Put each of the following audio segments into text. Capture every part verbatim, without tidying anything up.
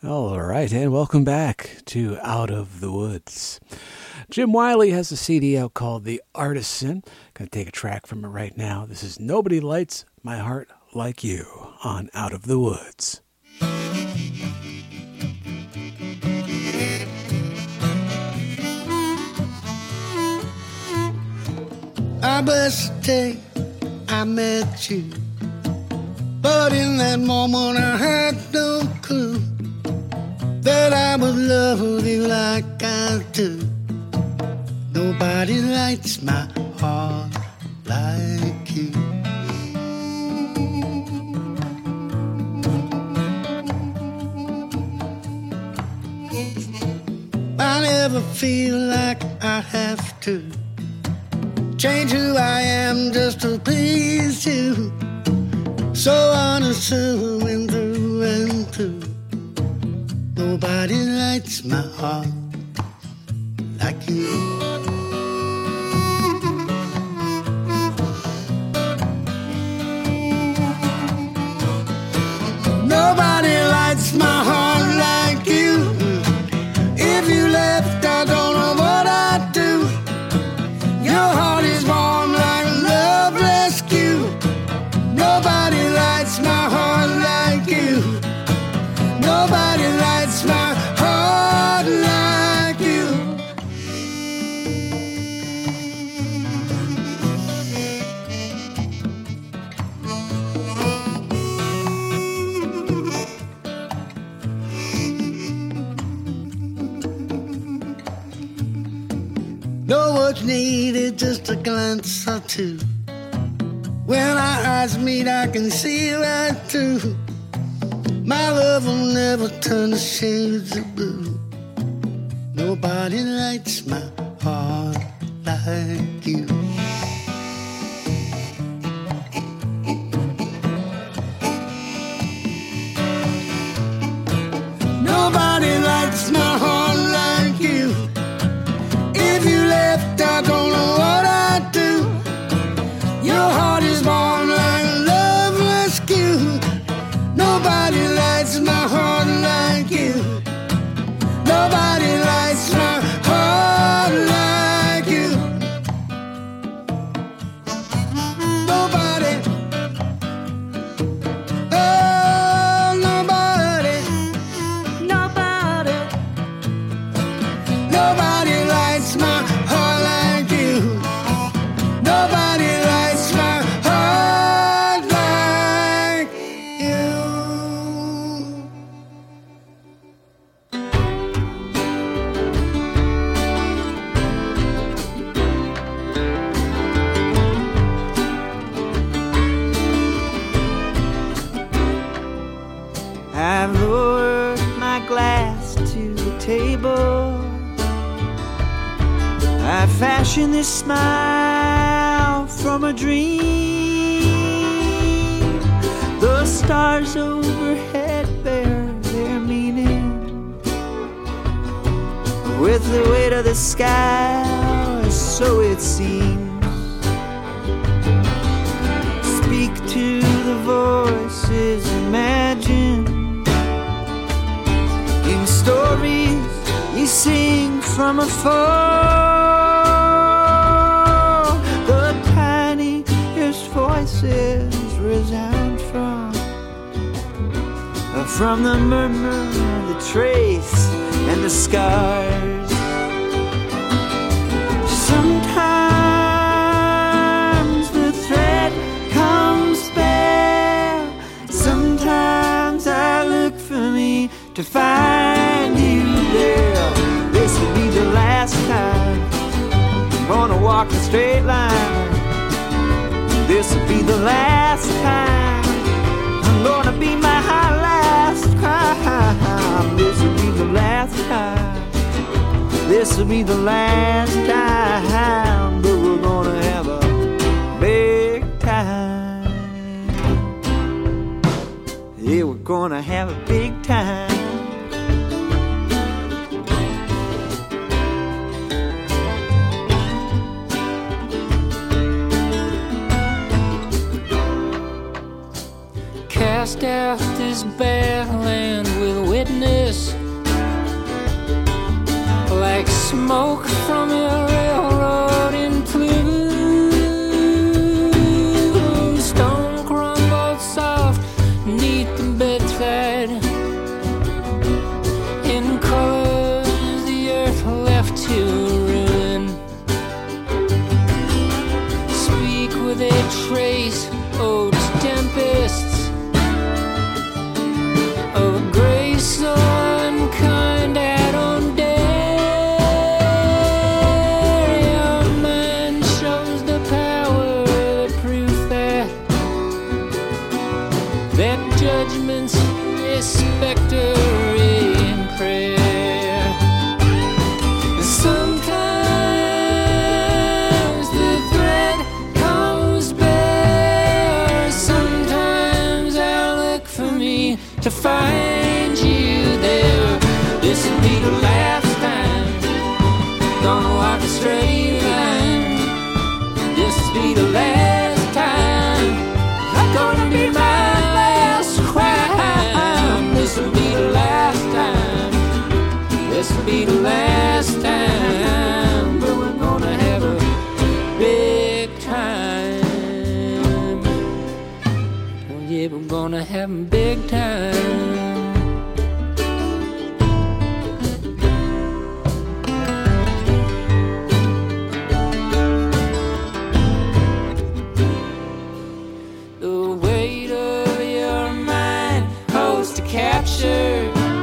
All right, and welcome back to Out of the Woods. Jim Wiley has a C D out called The Artisan. Going to take a track from it right now. This is Nobody Lights My Heart Like You on Out of the Woods. I blessed the day I met you, but in that moment I had no clue that I would love you like I do. Nobody lights my heart like you. I never feel like I have to change who I am just to please you. So unassuming through and through. Nobody lights my heart like you. Nobody lights my heart like you. If you left, I don't know what I'd do. Your heart is warm like a love rescue. Nobody lights my heart like you. Nobody lights my heart like you. No words needed, just a glance or two. When our eyes meet, I can see right through. My love will never turn to shades of blue. Nobody lights my heart like you. Nobody lights my heart like you. If you left, I don't know what I'd do. Your heart is warm like a love rescue. Nobody lights my heart like you. Nobody lights my heart like you. Nobody. Oh, nobody. Nobody. Nobody lights my heart like you. Nobody lights my heart like you. I've lowered my glass to the table. I fashioned this smile from a dream. The stars overhead bear their meaning. With the weight of the sky, so it seems. Speak to the voices imagined in stories you sing from afar. The tiniest voices resound from From the murmur, the trace, and the scars. Sometimes the thread comes bare. Sometimes I look for me to find you there. This will be the last time I'm gonna walk a straight line. This will be the last time I'm gonna be my last crime. This will be the last time. This will be the last time. But we're gonna have a big time. Yeah, we're gonna have a big time. Cast out this bare land with witness smoke from a railroad in plume. Stone crumbled soft neath the bedside. In colors the earth left to ruin. Speak with a trace, oh, to tempests of a grace so unkind I don't dare. Your mind shows the power, the proof that that judgment's a specter in prayer. Sometimes the thread comes bare. Sometimes I look for me to find you there. This'll be the last time. Gonna walk a straight line. This'll be the last time. Not gonna be my last crime. This'll be the last time. This'll be the last time. But we're gonna have a big time. Oh yeah, we're gonna have a big time. The weight of your mind holds to capture.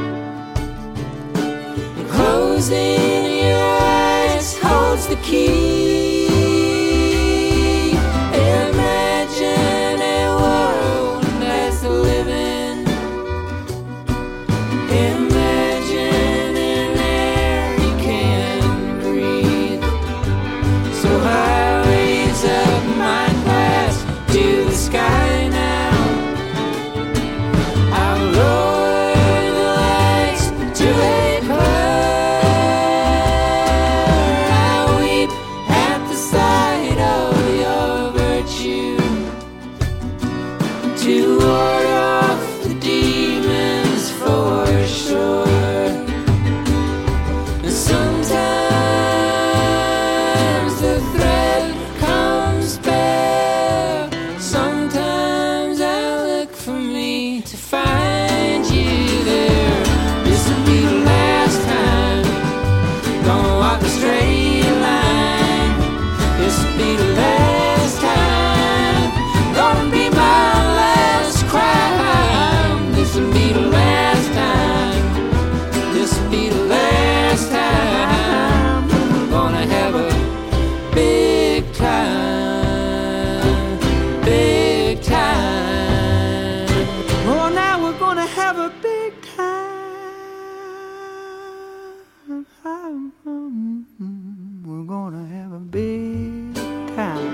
Closing your eyes holds the key. Imagine a world that's living. Imagine an air you can breathe. So I raise up my glass to the sky now. I'll lower the lights to a to ward off the demons for sure. Sometimes the thread comes bare. Sometimes I look for me to find you there. This'll be the last time. Gonna walk a straight line. This'll be the last time. Gonna be my crime. This'll be the last time. This'll be the last time. We're gonna have a big time. Big time. Oh, now we're gonna have a big time. We're gonna have a big time.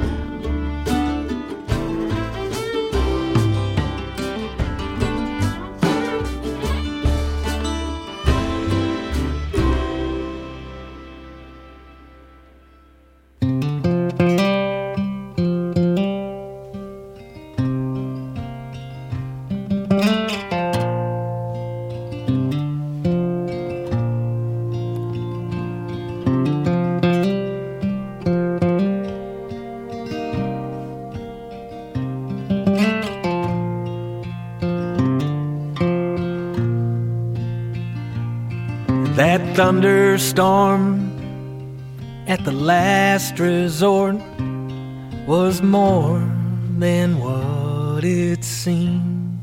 That thunderstorm at the last resort was more than what it seemed.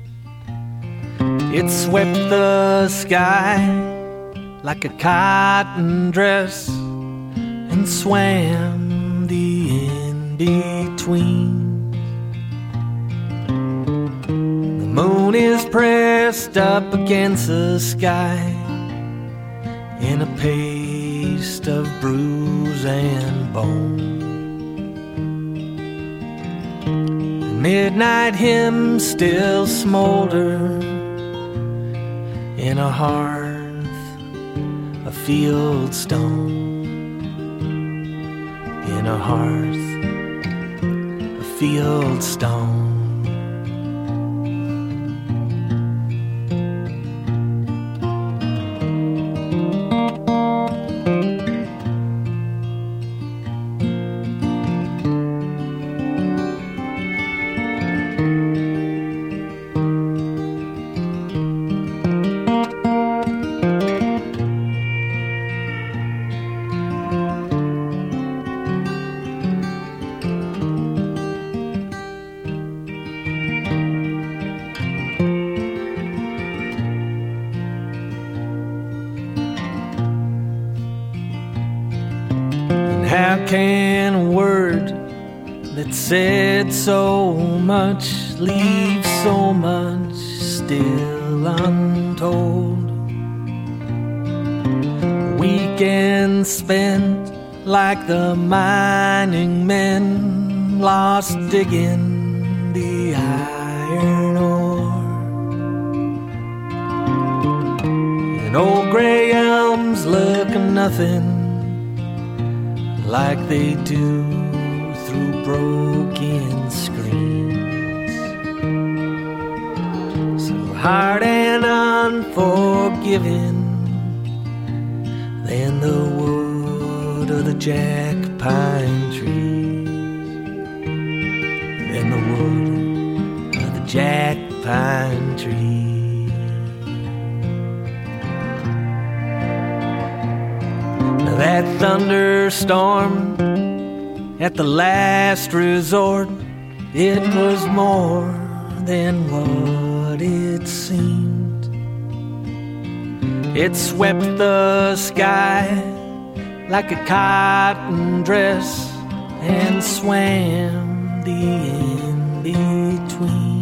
It swept the sky like a cotton dress and swam the in-between. The moon is pressed up against the sky in a paste of bruise and bone. The midnight hymn still smolder in a hearth of field stone. In a hearth of field stone. can a word that said so much leaves so much still untold. Weekends spent like the mining men lost digging the iron ore. And old gray elms look nothing like they do through broken screens. So hard and unforgiving than the wood of the jack pine trees, than the wood of the jack pine trees. Now that thunderstorm at the last resort, it was more than what it seemed. It swept the sky like a cotton dress and swam the in-betweens.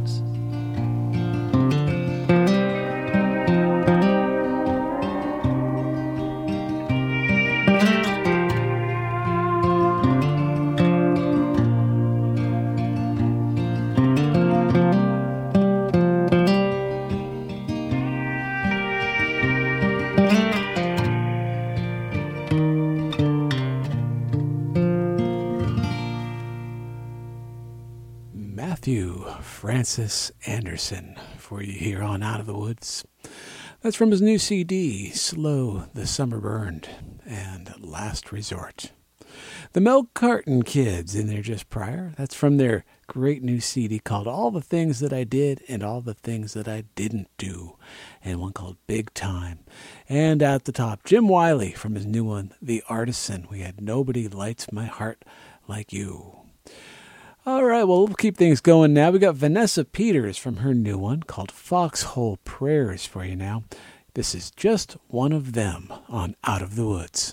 Francis Anderson for you here on Out of the Woods. That's from his new C D, Slow the Summer Burned and Last Resort. The Milk Carton Kids in there just prior. That's from their great new C D called All the Things That I Did and All the Things That I Didn't Do, and one called Big Time. And at the top, Jim Wiley from his new one, The Artisan. We had Nobody Lights My Heart Like You. All right, well, we'll keep things going now. We got Vanessa Peters from her new one called Foxhole Prayers for you now. This is just one of them on Out of the Woods.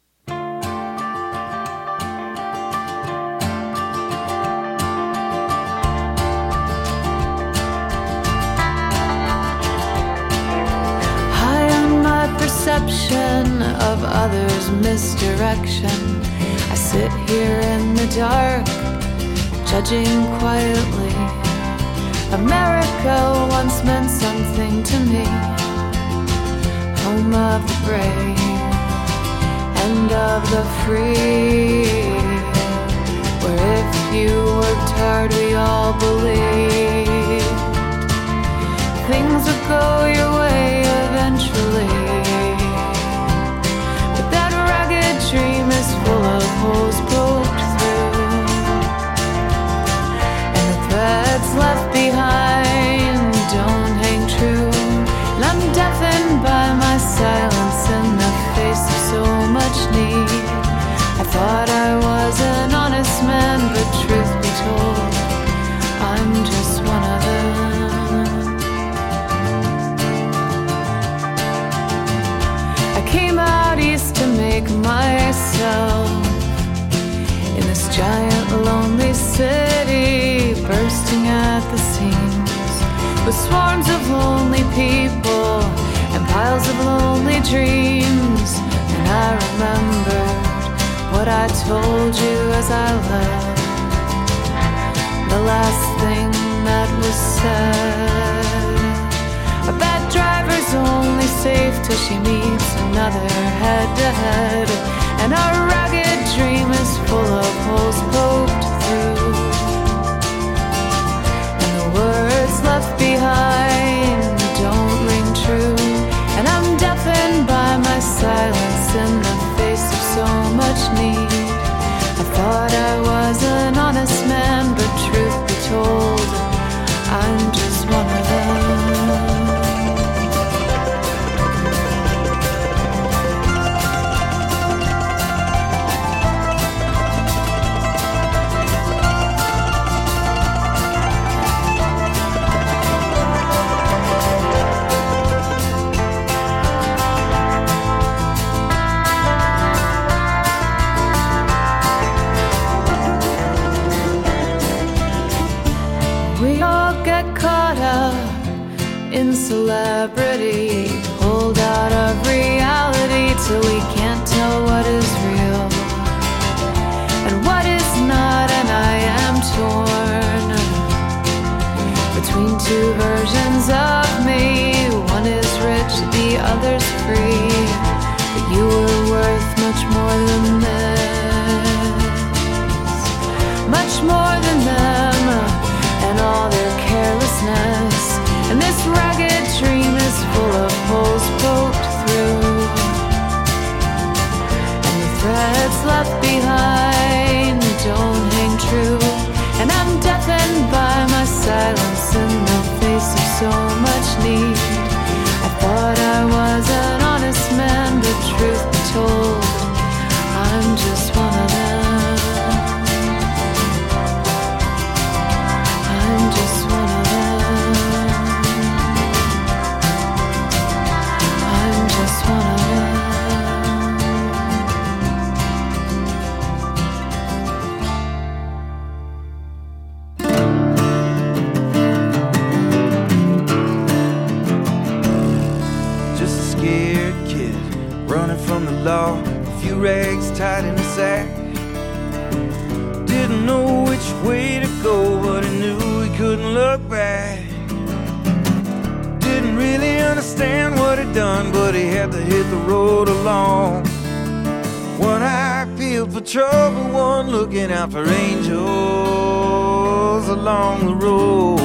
High on my perception of others' misdirection, I sit here in the dark, judging quietly. America once meant something to me, home of the brave and of the free, where if you worked hard we all believed things would go your way eventually. But that rugged dream is full of holes poked through, threads left behind don't hang true, and I'm deafened by my silence in the face of so much need. I thought I was an honest man, but truth be told, I'm just one of them. I came out east to make myself in this giant lonely city, bursting at the seams with swarms of lonely people and piles of lonely dreams. And I remembered what I told you as I left, the last thing that was said. A bad driver's only safe till she meets another head-to-head, and our rugged dream is full of holes poked through, and the words left behind don't ring true. And I'm deafened by my silence in the face of so much need. I thought I was an honest man, but truth be told, I'm just one of them. American celebrity, pulled out of reality till we can't tell what is real and what is not, and I am torn between two versions of me. One is rich, the other's free, but you were worth much more than this, much more than them and all their carelessness. And this ragged dream is full of holes poked through, and the threads left behind don't hang true. And I'm deafened by my silence in the face of so much need. I thought I was an honest man, but truth be told, I'm just one of them. I'm just one of them. I'm just one of them. Just a scared kid running from the law, a few rags tied in a sack. Didn't know which way to go, but he knew he couldn't look back. Didn't really understand what he'd done, but he had to hit the road along. One eye peeled for trouble, one looking out for angels along the road.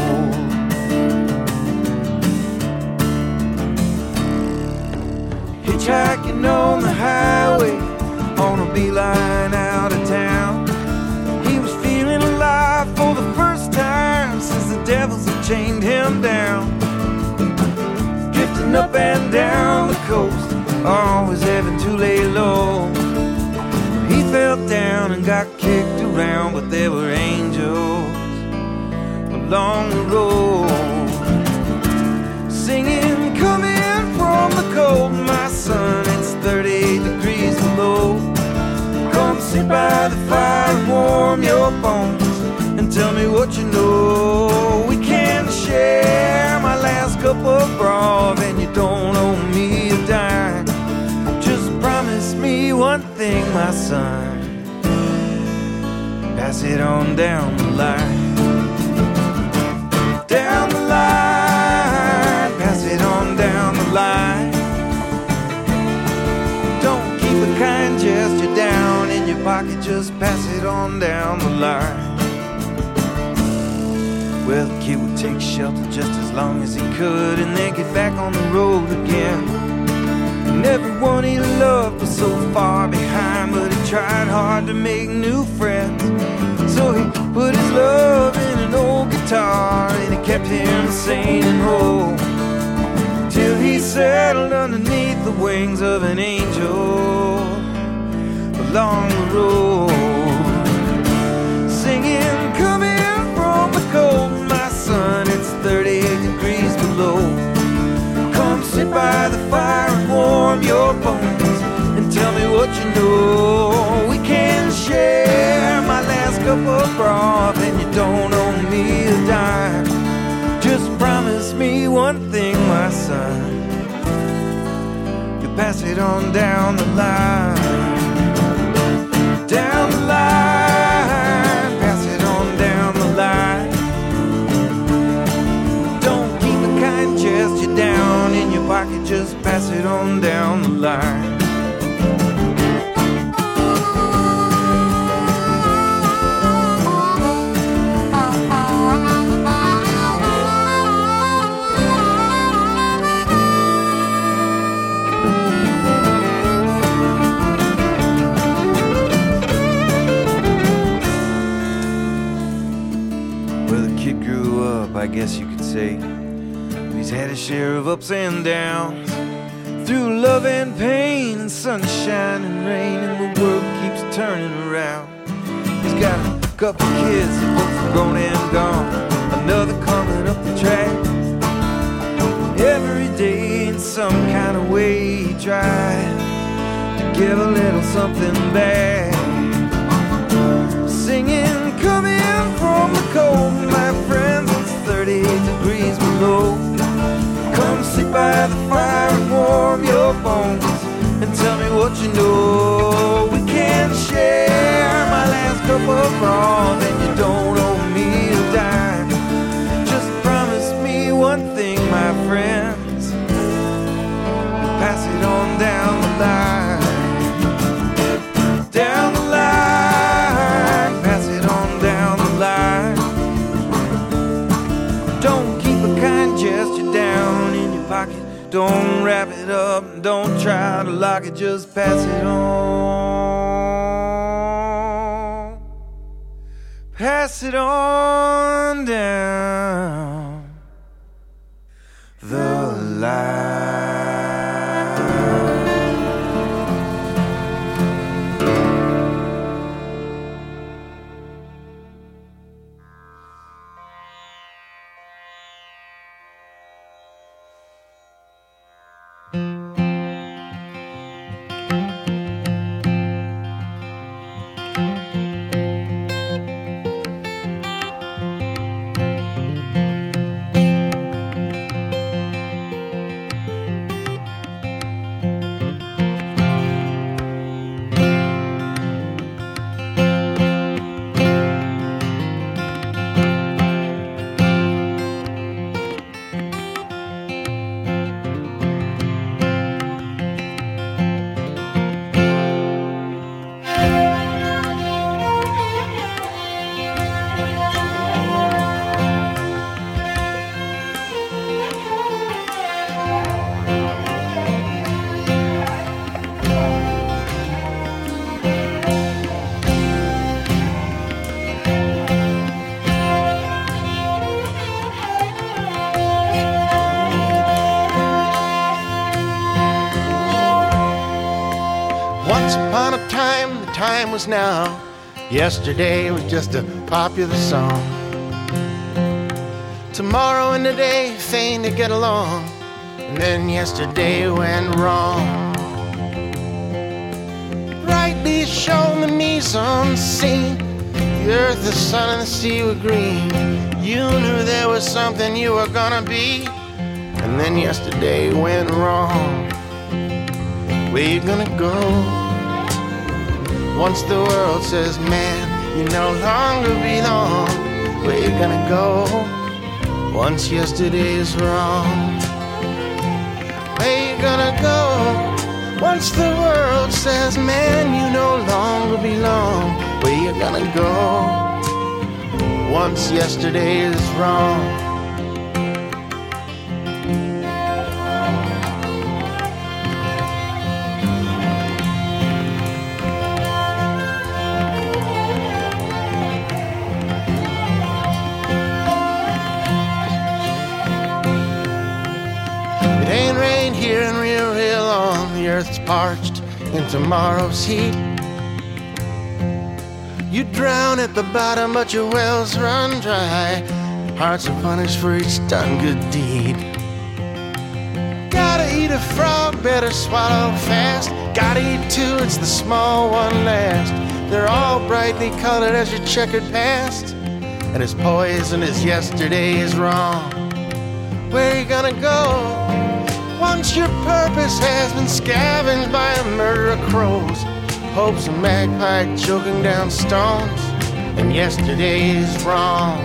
Hitchhiking on the highway, on a beeline out of town. He was feeling alive for the first time since the devils had chained him down. Drifting up and down the coast, always having to lay low. He fell down and got kicked around, but there were angels along the road, singing, "Come in from the cold, my son, it's thirty-eight degrees below. Come sit by the fire and warm your bones, and tell me what you know. We can share my last cup of broth, and you don't owe me a dime. Just promise me one thing, my son, pass it on down the line. Down the line, pass it on down the line. Don't keep a kind gesture down in your pocket, just pass it on down the line." Well, the kid would take shelter just as long as he could, and then get back on the road again. And everyone he loved was so far behind, but he tried hard to make new friends. So he put his love in an old guitar, and it kept him sane and whole, till he settled underneath the wings of an angel along the road, singing, "Come in from the cold, my son, it's thirty-eight degrees below. Come sit by the fire and warm your bones, and tell me what you know. We can share my last cup of broth, and you don't owe me a dime. Just promise me one thing, my son, you pass it on down the line. Down the line, pass it on down the line. Don't keep a kind gesture down in your pocket, just pass it on down the line. I guess you could say he's had his share of ups and downs, through love and pain and sunshine and rain, and the world keeps turning around. He's got a couple kids, both grown and gone, another coming up the track. Every day in some kind of way he tried to give a little something back, singing, "Come in from the cold, my friends, it's thirty-eight degrees below. Come by the fire and warm your bones and tell me what you know. We can share my last cup of rum and you don't owe me a dime. Just promise me one thing, my friends, pass it on down the line. Down the line, pass it on down the line. Don't keep a kind gesture down in your pocket. Don't wrap it up, don't try to lock it, just pass it on. Pass it on down the line. Time was now. Yesterday was just a popular song. Tomorrow and today feign to get along, and then yesterday went wrong. Brightly shone the mise-en-scene. The earth, the sun, and the sea were green. You knew there was something you were gonna be, and then yesterday went wrong. Where you gonna go? Once the world says, man, you no longer belong. Where you gonna go? Once yesterday is wrong. Where you gonna go? Once the world says, man, you no longer belong. Where you gonna go? Once yesterday is wrong. Here and real, real long, the earth's parched in tomorrow's heat. You drown at the bottom, but your wells run dry. Hearts are punished for each done good deed. Gotta eat a frog, better swallow fast. Gotta eat two, it's the small one last. They're all brightly colored as your checkered past, and as poison as yesterday is wrong. Where you gonna go? Once your purpose has been scavenged by a murder of crows, hopes of magpie choking down stones, and yesterday is wrong.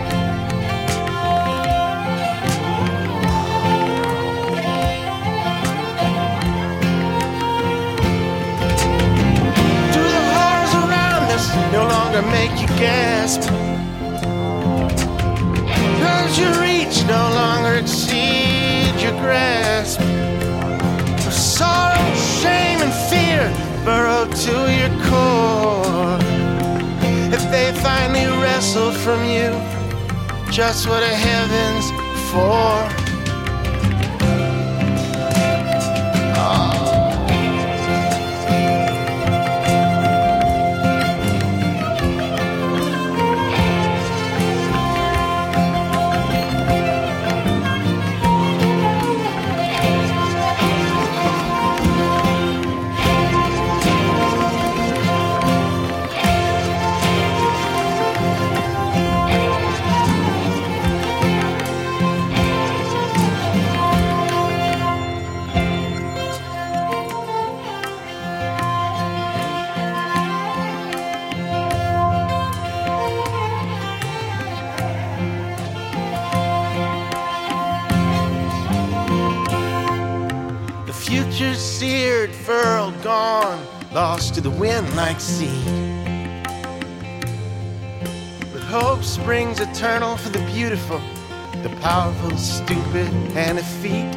Do the horrors around us no longer make you gasp? Does your reach no longer exceed your grasp? Sorrow, shame, and fear burrow to your core. If they finally wrestled from you just what a heaven's for. Winter's seared, furled, gone, lost to the wind like seed. But hope springs eternal for the beautiful, the powerful, the stupid, and effete.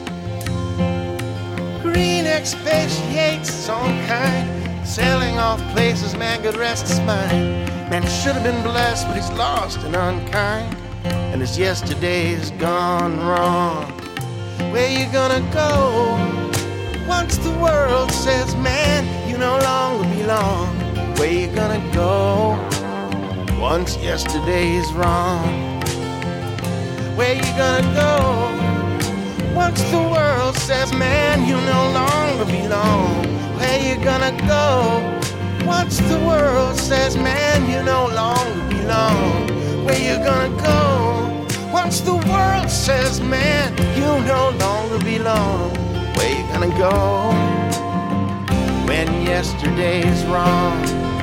Green expatiates its own kind, sailing off places man could rest his mind. Man should have been blessed, but he's lost and unkind, and his yesterday's gone wrong. Where you gonna go once the world says, man, you no longer belong? Where you gonna go once yesterday's wrong? Where you gonna go once the world says, man, you no longer belong? Where you gonna go once the world says, man, you no longer belong? Where you gonna go once the world says, man, you no longer belong? Where you gonna go when yesterday's wrong?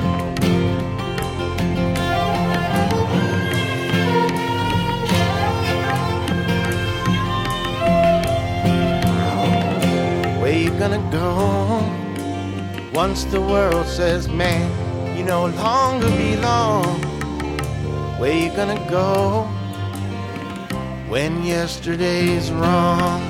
Where you gonna go once the world says, man, you no longer belong? Where you gonna go when yesterday's wrong?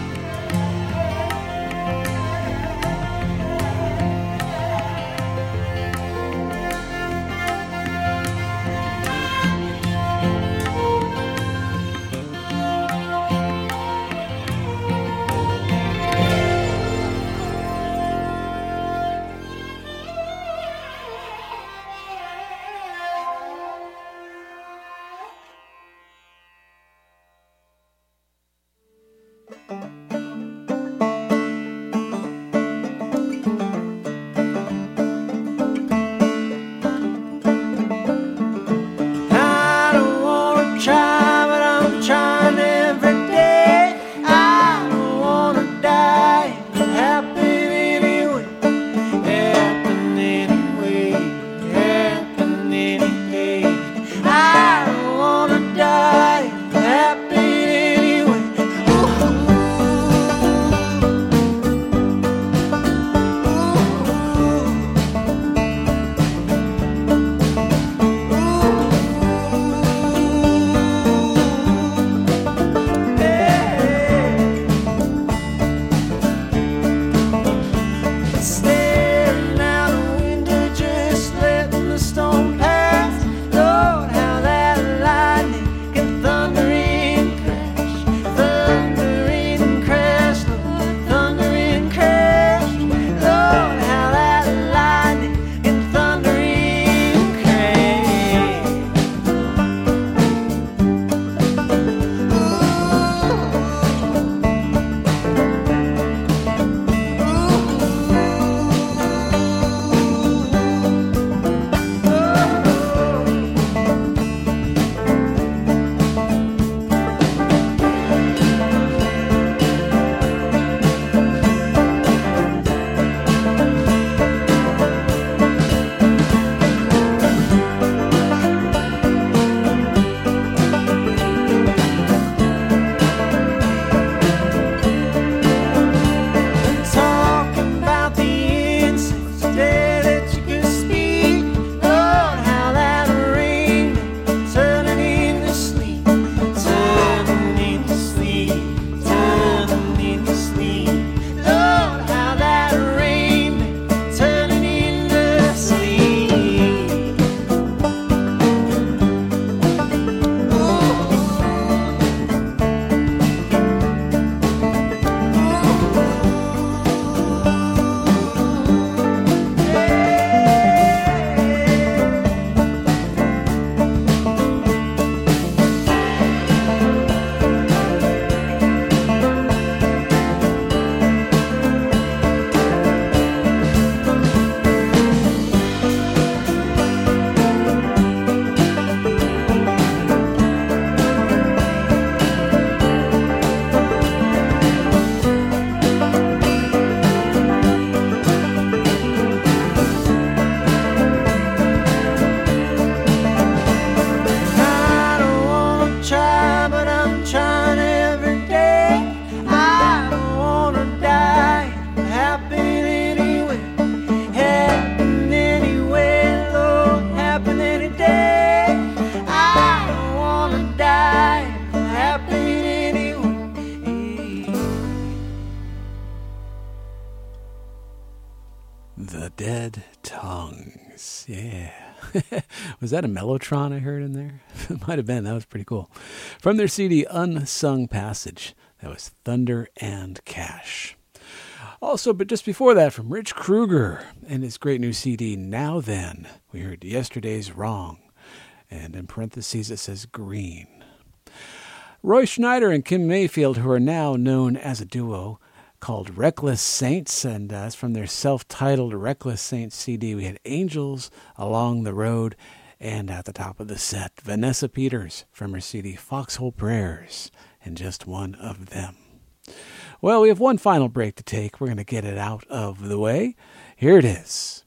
The Dead Tongues. Yeah. Was that a Mellotron I heard in there? It might have been. That was pretty cool. From their C D Unsung Passage, that was Thunder and Cash. Also, but just before that, from Rich Kruger and his great new C D, Now Then, we heard Yesterday's Wrong. And in parentheses it says Green. Roy Schneider and Kim Mayfield, who are now known as a duo called Reckless Saints, and uh, that's from their self-titled Reckless Saints C D. We had Angels Along the Road, and at the top of the set, Vanessa Peters from her C D Foxhole Prayers, and just one of them. Well, we have one final break to take. We're going to get it out of the way. Here it is.